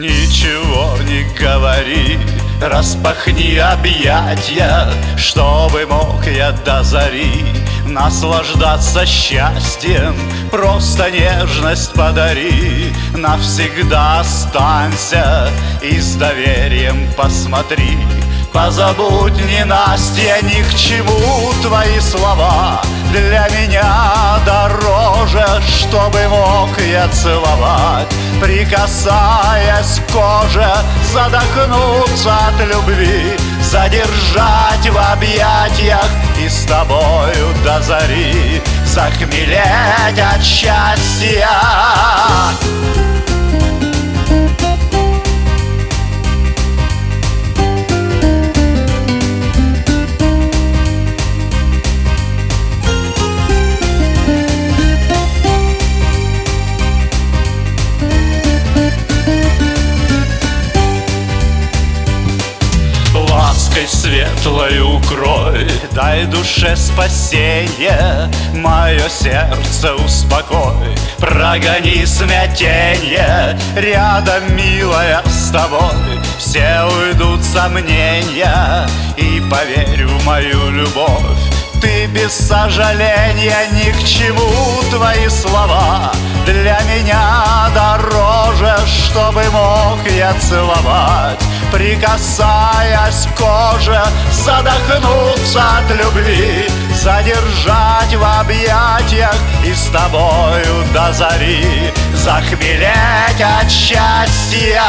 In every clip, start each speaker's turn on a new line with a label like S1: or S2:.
S1: Ничего не говори, распахни объятья, чтобы мог я до зари наслаждаться счастьем. Просто нежность подари, навсегда останься и с доверием посмотри. Позабудь, ненастья, ни к чему твои слова. Для меня дороже, чтобы мог я целовать, прикасаясь к коже, задохнуться от любви, задержать в объятиях и с тобою до зари захмелеть от счастья. Лаской светлой укрой, дай душе спасенье, мое сердце успокой, прогони смятенье. Рядом, милая, с тобой все уйдут сомнения, и поверь в мою любовь, ты без сожаления. Ни к чему твои слова, для меня дороже, чтобы мог я целовать, прикасаясь к коже, задохнуться от любви, задержать в объятиях и с тобою до зари захмелеть от счастья.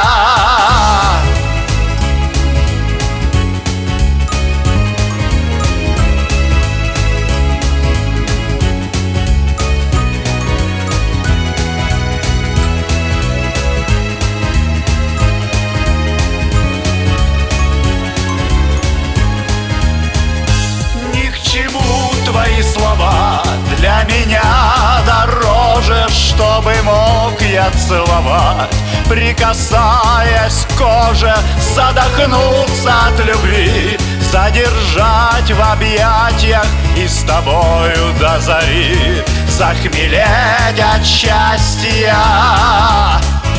S1: Твои слова для меня дороже, чтобы мог я целовать, прикасаясь к коже, задохнуться от любви, задержать в объятиях и с тобою до зари захмелеть от счастья.